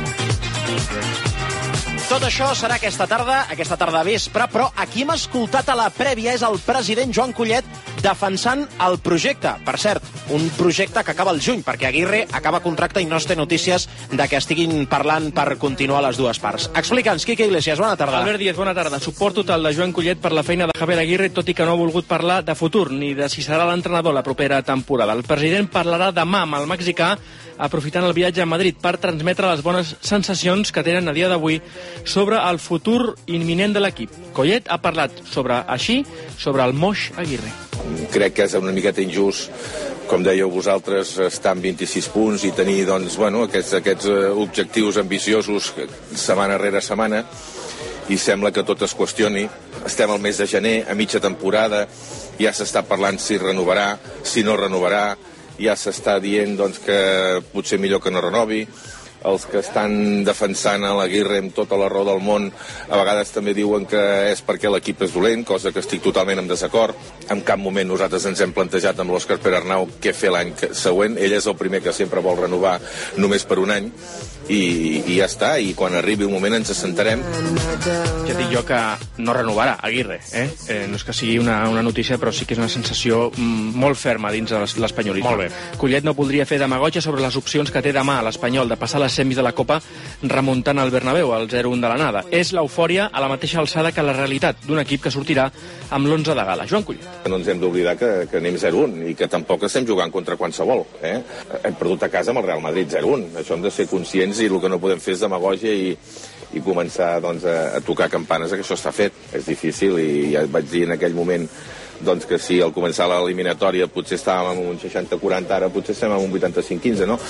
Tot això serà aquesta tarda, aquesta tarda vespre, però a qui hem escoltat a la prèvia és el president Joan Collet defensant el projecte. Per cert, un projecte que acaba el juny, perquè Aguirre acaba contracte i no es té notícies de que estiguin parlant per continuar les dues parts. Explica'ns, Quique Iglesias, bona tarda. Albert Díez, bona tarda. Suport total de Joan Collet per la feina de Javier Aguirre, tot i que no ha volgut parlar de futur ni de si serà l'entrenador la propera temporada. El president parlarà demà amb el mexicà, aprofitant el viatge a Madrid per transmetre les bones sensacions que tenen a dia d'avui sobre el futur imminent de l'equip. Collet ha parlat sobre, així, sobre el moix Aguirre. Crec que és una miqueta injust, com dèieu vosaltres, estar amb vint-i-sis punts i tenir doncs, bueno, aquests, aquests objectius ambiciosos setmana rere setmana, i sembla que tot es qüestioni. Estem al mes de gener, a mitja temporada, ja s'està parlant si renovarà, si no renovarà, ja s'està dient doncs, que potser millor que no renovi. Els que estan defensant a l'Aguirre amb tota la raó del món a vegades també diuen que és perquè l'equip és dolent, cosa que estic totalment en desacord. En cap moment nosaltres ens hem plantejat amb l'Òscar Perarnau què fer l'any següent. Ell és el primer que sempre vol renovar només per un any i, i ja està, i quan arribi un moment ens assentarem. Ja dic jo que no renovarà Aguirre, eh? eh no és que sigui una, una notícia, però sí que és una sensació mm, molt ferma dins de l'espanyolisme. Molt bé. Collet no voldria fer demagogia sobre les opcions que té demà l'Espanyol de passar les semis de la Copa remuntant al Bernabéu, al zero un de l'anada. És l'eufòria a la mateixa alçada que la realitat d'un equip que sortirà amb l'onze de gala. Joan Collet. No ens hem d'oblidar que, que anem zero un i que tampoc estem jugant contra qualsevol. Eh? Hem perdut a casa amb el Real Madrid zero un. Això hem de ser conscients i el que no podem fer és demagogia i, i començar doncs, a, a tocar campanes que això està fet. És difícil i ja vaig dir en aquell moment doncs que si al començar l'eliminatòria potser estàvem en un seixanta quaranta, ara potser estem en un vuitanta-cinc quinze, no?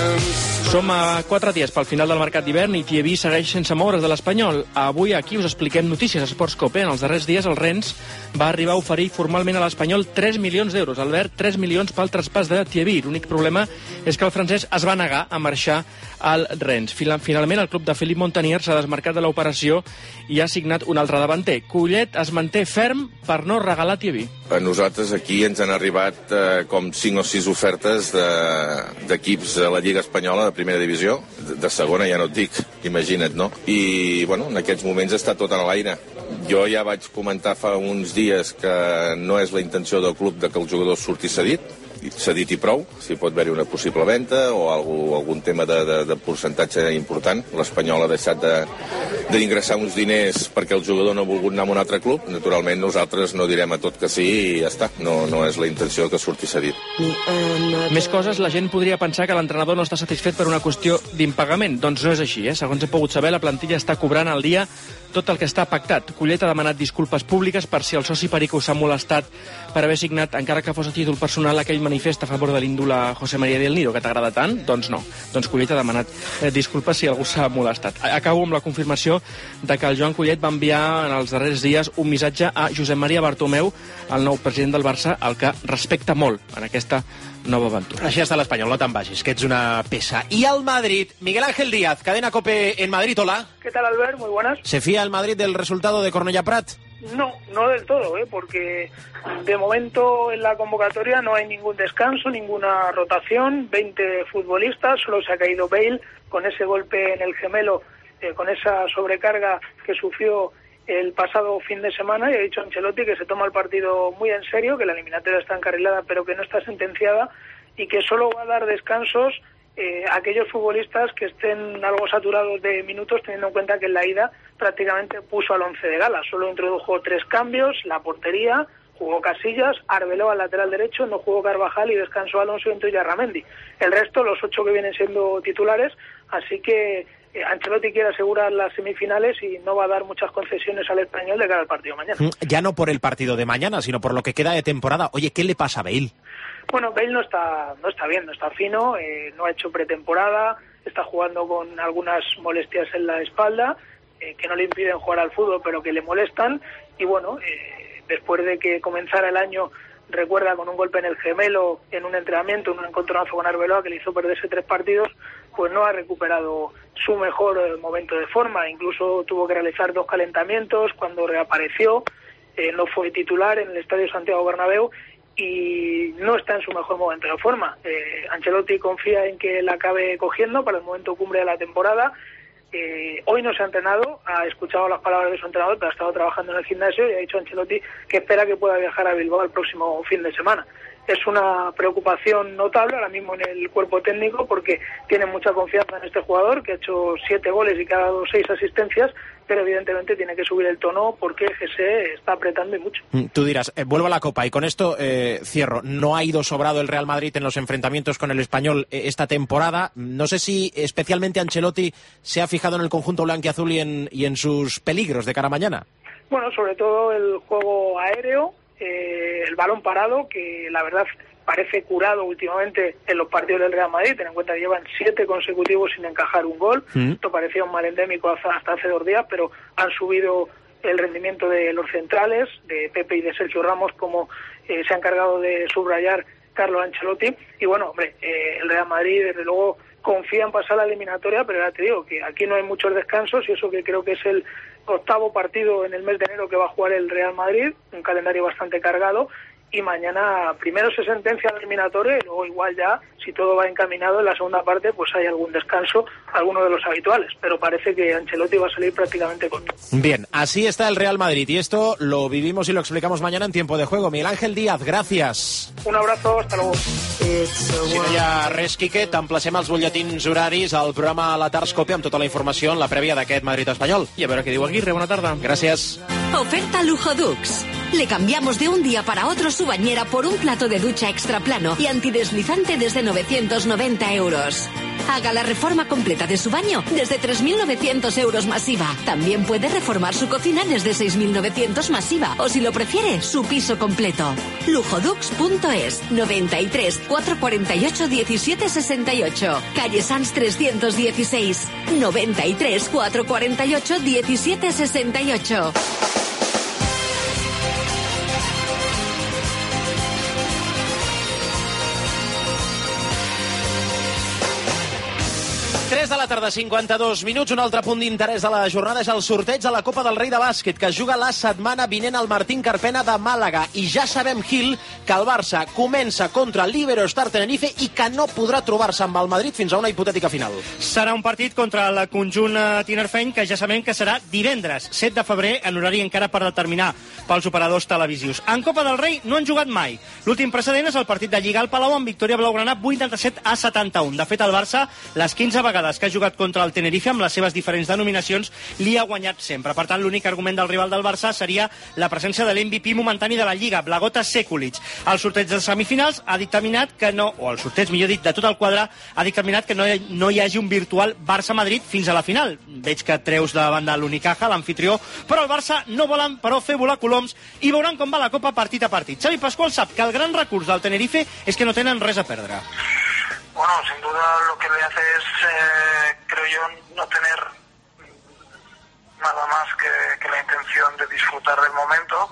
Som a quatre dies pel final del mercat d'hivern i Thierry segueix sense moure's de l'Espanyol. Avui aquí us expliquem notícies a Sports Cope. En els darrers dies el Rennes va arribar a oferir formalment a l'Espanyol tres milions d'euros. Albert, tres milions pel traspàs de Thierry. L'únic problema és que el francès es va negar a marxar al Rennes. Finalment, el club de Philippe Montanier s'ha desmarcat de l'operació i ha signat un altre davanter. Collet es manté ferm per no regalar Thierry. A nosaltres aquí ens han arribat eh, com cinc o sis ofertes d'equips de, a la Lliga Espanyola de primera divisió, de, de segona ja no et dic, imagina't, no? I, bueno, en aquests moments està tot en l'aire. Jo ja vaig comentar fa uns dies que no és la intenció del club de que el jugador surti cedit, cedit i prou, si pot haver-hi una possible venda o algú, algun tema de, de, de percentatge important. L'Espanyol ha deixat d'ingressar uns diners perquè el jugador no ha volgut anar a un altre club. Naturalment nosaltres no direm a tot que sí i ja està, no, no és la intenció que surti cedit. Més coses, la gent podria pensar que l'entrenador no està satisfet per una qüestió d'impagament. Doncs no és així, eh? Segons he pogut saber, la plantilla està cobrant al dia tot el que està pactat. Collet ha demanat disculpes públiques per si el soci Perico s'ha molestat per haver signat, encara que fos a títol personal, aquell manifest a favor de l'índol a José María del Nido, que t'agrada tant? Doncs no. Doncs Collet ha demanat eh, disculpes si algú s'ha molestat. Acabo amb la confirmació de que el Joan Collet va enviar en els darrers dies un missatge a Josep Maria Bartomeu, el nou president del Barça, el que respecta molt en aquesta nova aventura. Així està l'Espanyol, no te'n vagis, que ets una peça. I el Madrid, Miguel Ángel Díaz, cadena COPE en Madrid, hola. ¿Qué tal, Albert? Muy buenas. ¿Se fía el Madrid del resultado de Cornellà Prat? No, no del todo, ¿eh? Porque de momento en la convocatoria no hay ningún descanso, ninguna rotación, veinte futbolistas, solo se ha caído Bale con ese golpe en el gemelo, eh, con esa sobrecarga que sufrió el pasado fin de semana, y ha dicho Ancelotti que se toma el partido muy en serio, que la eliminatoria está encarrilada pero que no está sentenciada y que solo va a dar descansos eh, a aquellos futbolistas que estén algo saturados de minutos, teniendo en cuenta que en la ida prácticamente puso al once de gala, solo introdujo tres cambios, la portería, Jugó Casillas, Arbeloa al lateral derecho, no jugó Carvajal y descansó Alonso y entró Yarramendi. El resto, los ocho que vienen siendo titulares, así que eh, Ancelotti quiere asegurar las semifinales y no va a dar muchas concesiones al Español de cara al partido de mañana. Ya no por el partido de mañana, sino por lo que queda de temporada. Oye, ¿qué le pasa a Bale? Bueno, Bale no está, no está bien, no está fino, eh, no ha hecho pretemporada, está jugando con algunas molestias en la espalda, eh, que no le impiden jugar al fútbol, pero que le molestan, y bueno, eh, después de que comenzara el año, recuerda, con un golpe en el gemelo, en un entrenamiento, en un encontronazo con Arbeloa, que le hizo perderse tres partidos, pues no ha recuperado su mejor eh, momento de forma, incluso tuvo que realizar dos calentamientos, cuando reapareció, eh, no fue titular en el Estadio Santiago Bernabéu, y no está en su mejor momento de forma. Eh, Ancelotti confía en que la acabe cogiendo para el momento cumbre de la temporada. Eh, hoy no se ha entrenado, ha escuchado las palabras de su entrenador, pero ha estado trabajando en el gimnasio y ha dicho Ancelotti que espera que pueda viajar a Bilbao el próximo fin de semana. Es una preocupación notable ahora mismo en el cuerpo técnico porque tiene mucha confianza en este jugador que ha hecho siete goles y que ha dado seis asistencias, pero evidentemente tiene que subir el tono porque el G S está apretando y mucho. Tú dirás, eh, vuelvo a la Copa y con esto eh, cierro. No ha ido sobrado el Real Madrid en los enfrentamientos con el Español eh, esta temporada. No sé si especialmente Ancelotti se ha fijado en el conjunto blanquiazul y en, y en sus peligros de cara a mañana. Bueno, sobre todo el juego aéreo, eh, el balón parado, que la verdad parece curado últimamente en los partidos del Real Madrid. Ten en cuenta que llevan siete consecutivos sin encajar un gol. Mm. Esto parecía un mal endémico hasta, hasta hace dos días, pero han subido el rendimiento de los centrales, de Pepe y de Sergio Ramos, como eh, se ha encargado de subrayar Carlo Ancelotti. Y bueno, hombre, eh, el Real Madrid desde luego confía en pasar la eliminatoria, pero ya te digo que aquí no hay muchos descansos y eso que creo que es el octavo partido en el mes de enero que va a jugar el Real Madrid, un calendario bastante cargado, y mañana primero se sentencia la eliminatoria y luego igual ya, si todo va encaminado en la segunda parte, pues hay algún descanso, alguno de los habituales, pero parece que Ancelotti va a salir prácticamente con todo. Bien, así está el Real Madrid y esto lo vivimos y lo explicamos mañana en Tiempo de Juego. Miguel Ángel Díaz, gracias. Un abrazo, hasta luego. Si no hi ha res, Quique, t'emplacem als butlletins horaris al programa La Tarscope amb tota la informació en la prèvia d'aquest Madrid espanyol. I a veure què diu Aguirre, bona tarda. Gràcies. Oferta Lujo Dux. Le cambiamos de un día para otro su bañera por un plato de ducha extra plano y antideslizante desde novecientos noventa euros. Haga la reforma completa de su baño desde tres mil novecientos euros masiva. También puede reformar su cocina desde seis mil novecientos masiva o, si lo prefiere, su piso completo. lujodux punto es, noventa y tres, cuatrocientos cuarenta y ocho, diecisiete sesenta y ocho. Calle Sanz trescientos dieciséis, noventa y tres, cuatrocientos cuarenta y ocho, diecisiete sesenta y ocho. tres de la tarda, cinquanta-dos minuts. Un altre punt d'interès de la jornada és el sorteig de la Copa del Rei de Bàsquet, que es juga la setmana vinent al Martín Carpena de Màlaga. I ja sabem, Gil, que el Barça comença contra l'Iberostar Tenerife i que no podrà trobar-se amb el Madrid fins a una hipotètica final. Serà un partit contra el conjunt tinerfeny que ja sabem que serà divendres, set de febrer, en horari encara per determinar pels operadors televisius. En Copa del Rei no han jugat mai. L'últim precedent és el partit de Lliga al Palau amb victòria blaugrana vuitanta-set a setanta-un. De fet, el Barça, les quinze vegades que ha jugat contra el Tenerife amb les seves diferents denominacions, li ha guanyat sempre. Per tant, l'únic argument del rival del Barça seria la presència de l'M V P momentani de la Lliga, Blagota Sekulic. El sorteig de semifinals ha dictaminat que no, o el sorteig, millor dit, de tot el quadre, ha dictaminat que no hi, no hi hagi un virtual Barça-Madrid fins a la final. Veig que treus de banda l'Unicaja, l'anfitrió, però el Barça no volen, però, fer volar coloms i veuran com va la Copa partit a partit. Xavi Pascual sap que el gran recurs del Tenerife és que no tenen res a perdre. Bueno, sin duda lo que le hace es, eh, creo yo, no tener nada más que, que la intención de disfrutar del momento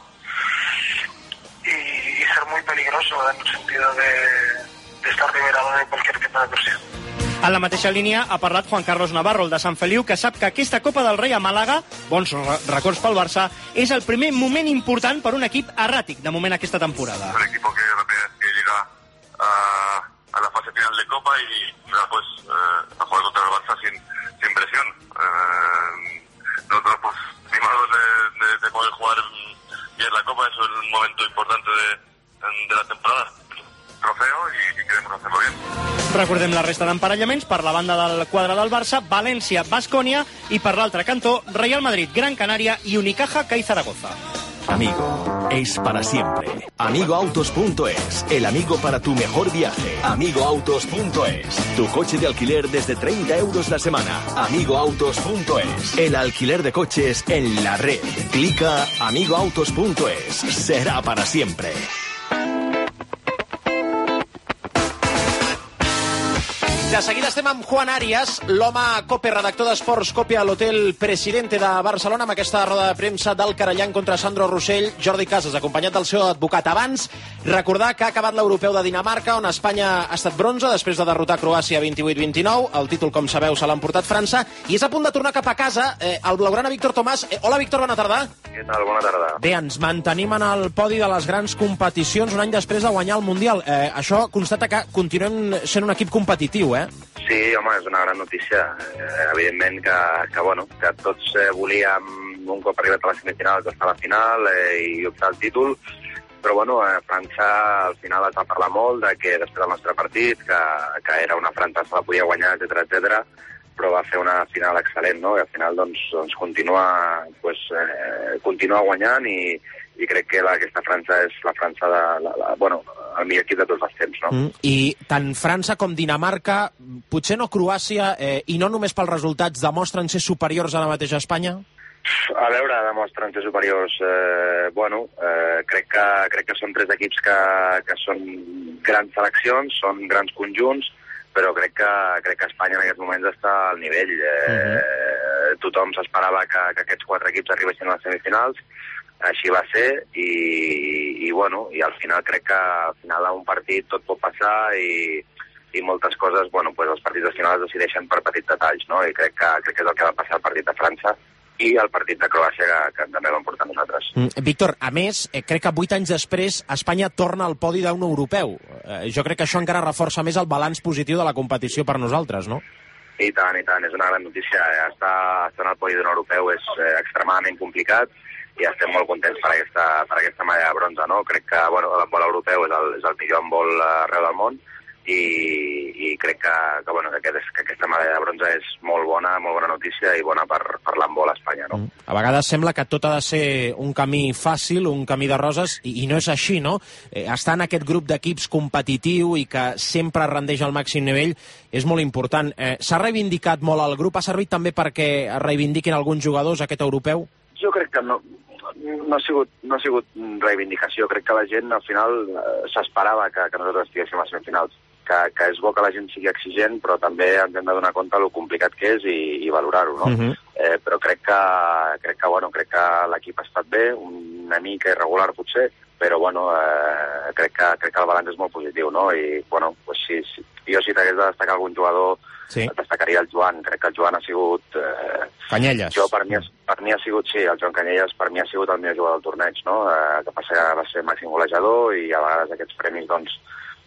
y, y ser muy peligroso en el sentido de, de estar liberado de cualquier tipo de presión. En la mateixa línia ha parlat Juan Carlos Navarro, el de Sant Feliu, que sap que aquesta Copa del Rei a Màlaga, bons records pel Barça, és el primer moment important per un equip erràtic, de moment, aquesta temporada. Un equipo que, que llega a... a la fase final de Copa y pues eh, a jugar contra el Barça sin, sin presión. Eh, nosotros pues animados de, de, de poder jugar bien la Copa, eso es un momento importante de, de la temporada. Trofeo y, y queremos hacerlo bien. Recordem la resta d'emparellaments. Per la banda del quadre del Barça, València, Baskonia, i per l'altre cantó, Real Madrid, Gran Canària i Unicaja, CAI Zaragoza. Amigo, es para siempre. amigo autos punto es, el amigo para tu mejor viaje. amigo autos punto es, tu coche de alquiler desde treinta euros la semana. amigo autos punto es, el alquiler de coches en la red. Clica amigo autos punto es, será para siempre. De seguida estem amb Juan Arias, l'home COPE, redactor d'Esports COPE a l'Hotel Presidente de Barcelona, amb aquesta roda de premsa del Carallant contra Sandro Rossell. Jordi Casas, acompanyat del seu advocat. Abans, recordar que ha acabat l'Europeu de Dinamarca, on Espanya ha estat bronze després de derrotar Croàcia vint-i-vuit vint-i-nou. El títol, com sabeu, se l'ha emportat França, i és a punt de tornar cap a casa eh, el blaugrana Víctor Tomàs. Eh, hola, Víctor, bona tarda. Què tal? Bona tarda. Bé, ens mantenim en el podi de les grans competicions un any després de guanyar el Mundial. Eh, això constata que continuem sent un equip competitiu, eh? Sí, home, és una gran notícia. Eh, evidentment que, que, bueno, que tots eh, volíem, un cop arribat a la semifinal, estar a la final eh, i optar el títol, però bueno, eh, França al final es va parlar molt de que després del nostre partit, que, que era una França que se la podia guanyar, etcètera, etcètera, però va fer una final excel·lent, no? I al final doncs, doncs continua, pues, eh, continua guanyant i, i crec que la, aquesta França és la França de, la, la, bueno, el millor equip de tots els temps, no? Mm, I tant França com Dinamarca, potser no Croàcia, eh, i no només pels resultats, demostren ser superiors a la mateixa Espanya? A veure, demostren ser superiors. Eh, bueno, eh, crec, que, crec que són tres equips que, que són grans seleccions, són grans conjunts, però crec que, crec que Espanya en aquests moments està al nivell. Eh, uh-huh. Tothom s'esperava que, que aquests quatre equips arribessin a les semifinals, així va ser, i, i bueno, i al final crec que al final d'un partit tot pot passar i, i moltes coses, bueno, pues els partits de final es decideixen per petits detalls, no? I crec que, crec que és el que va passar al partit de França i el partit de Croàcia, que, que també vam portar nosaltres. Mm, Víctor, a més, eh, crec que vuit anys després Espanya torna al podi d'un europeu. Eh, jo crec que això encara reforça més el balanç positiu de la competició per nosaltres, no? I tant, i tant, és una gran notícia. Estar, estar en el podi d'un europeu és eh, extremadament complicat, i estem molt contents per aquesta, per aquesta medalla de bronze, no? Crec que, bueno, l'handbol europeu és el, és el millor handbol arreu del món, i, i crec que, que, bueno, que, aquest, que aquesta medalla de bronze és molt bona, molt bona notícia i bona per, per l'handbol a Espanya, no? A vegades sembla que tot ha de ser un camí fàcil, un camí de roses, i, i no és així, no? Eh, estar en aquest grup d'equips competitiu i que sempre rendeix al màxim nivell és molt important. Eh, S'ha reivindicat molt el grup, ha servit també perquè es reivindiquin alguns jugadors aquest europeu? Jo crec que no, no, ha sigut, no ha sigut reivindicació. Crec que la gent al final eh, s'esperava que, que nosaltres estiguéssim a semifinals. Que, que és bo que la gent sigui exigent, però també ens hem de donar compte del complicat que és i, i valorar-ho, no? Uh-huh. eh, però crec que, crec que, bueno, crec que l'equip ha estat bé, una mica irregular potser, però bueno, eh, crec, que, crec que el balanç és molt positiu, no? I bueno, pues, si, si, jo si t'hagués de destacar algun jugador, sí, destacaria el Joan. Crec que el Joan ha sigut... Eh, Canyelles. Jo, per mi, per mi ha sigut, sí, el Joan Canyelles per mi ha sigut el millor jugador del torneig, no? Eh, que passa que va ser màxim golejador i a vegades aquests premis, doncs,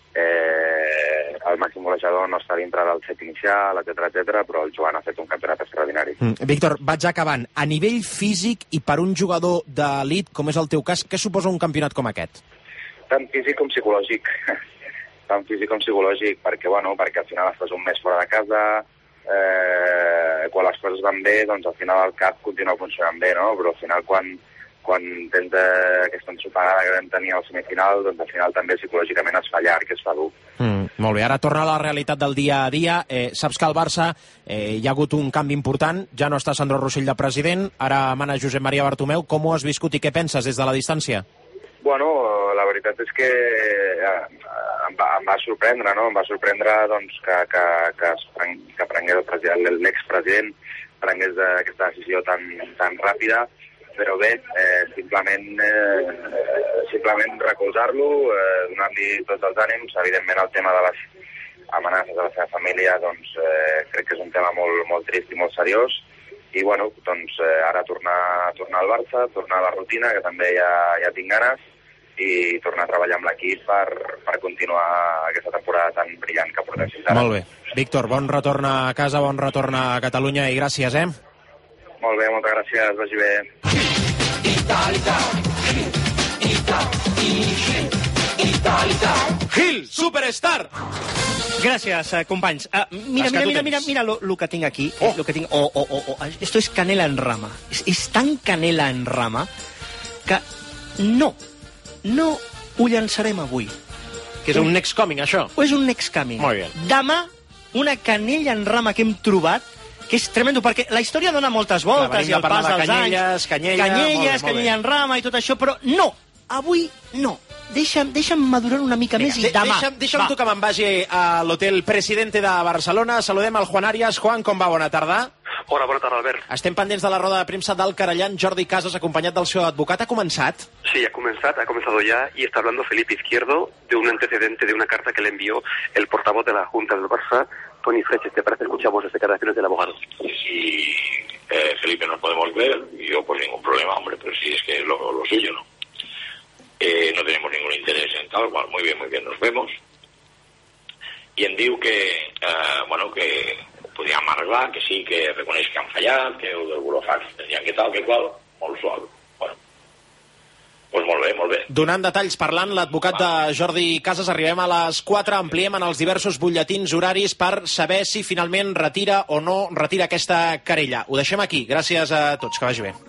eh, el màxim golejador no està dintre del set inicial, etcètera, etcètera, però el Joan ha fet un campionat extraordinari. Mm. Víctor, vaig acabant. A nivell físic i per un jugador d'elit, com és el teu cas, què suposa un campionat com aquest? Tant físic com psicològic. Tant físic com psicològic, perquè, bueno, perquè al final estàs un mes fora de casa, eh, quan les coses van bé, doncs al final el cap continua funcionant bé, no? Però al final quan, quan tens eh, aquesta ensopegada que vam tenir al semifinal, doncs al final també psicològicament es fa llarg, es fa dur. Mm, molt bé, ara torna a la realitat del dia a dia. Eh, saps que al Barça eh, hi ha hagut un canvi important, ja no està Sandro Rossell de president, ara mana Josep Maria Bartomeu. Com ho has viscut i què penses des de la distància? Bueno, la veritat és que eh, em, va, em va sorprendre, no? Em va sorprendre doncs, que, que, que, es pren, que prengués l'expresident prengués aquesta decisió tan, tan ràpida, però bé, eh, simplement, eh, simplement recolzar-lo, eh, donar-li tots els ànims. Evidentment el tema de les amenaces de la seva família, doncs eh, crec que és un tema molt, molt trist i molt seriós, i bueno, doncs eh, ara tornar, tornar al Barça, tornar a la rutina, que també ja, ja tinc ganes, i tornar a treballar amb l'equip per, per continuar aquesta temporada tan brillant que portem fins ara. Molt bé. Víctor, bon retorn a casa, bon retorn a Catalunya i gràcies, eh? Molt bé, moltes gràcies, vagi bé. Gil, Superstar! Gràcies, eh, companys. Uh, mira, mira, mira, mira, mira lo, lo que tinc aquí. Oh. Eh, lo que tinc... Oh, oh, oh, oh. Esto es canela en rama. Es, es tan canela en rama que no, no ho llançarem avui. Que és un next coming, això? O és un next coming. Molt bé. Demà, una canella en rama que hem trobat, que és tremendo, perquè la història dona moltes voltes, Clar, i el pas dels canyelles, anys... canyella, canyelles, molt bé, molt canyella en rama i tot això, però no, avui no. Deixa'm, deixa'm madurar una mica Vinga, més i de, demà. Deixa'm, deixa'm tu que me'n vagi a l'hotel Presidente de Barcelona. Saludem al Juan Arias. Juan, com va? Bona tarda. Hola, bona tarda, Albert. Estem pendents de la roda de premsa del querellant Jordi Casas, acompanyat del seu advocat. Ha començat? Sí, ha comenzado, ha comenzado ya y está hablando Felipe Izquierdo de un antecedente de una carta que le envió el portavoz de la Junta del Barça, Toni Freches. ¿Te parece? Escuchamos las declaraciones del abogado. Si eh, Felipe nos podemos ver, yo pues ningún problema, hombre, pero si es que es lo, lo suyo, ¿no? Eh, no tenemos ningún interés en tal, bueno, muy bien, muy bien, nos vemos. I em diu que, eh, bueno, que podíem arreglar, que sí, que reconeix que han fallat, que el del burofax tenia que tal, que qual, molt suau. Bueno, doncs molt bé, molt bé. Donant detalls, parlant l'advocat de Jordi Casas, arribem a les quatre, ampliem en els diversos butlletins horaris per saber si finalment retira o no retira aquesta querella. Ho deixem aquí. Gràcies a tots, que vagi bé.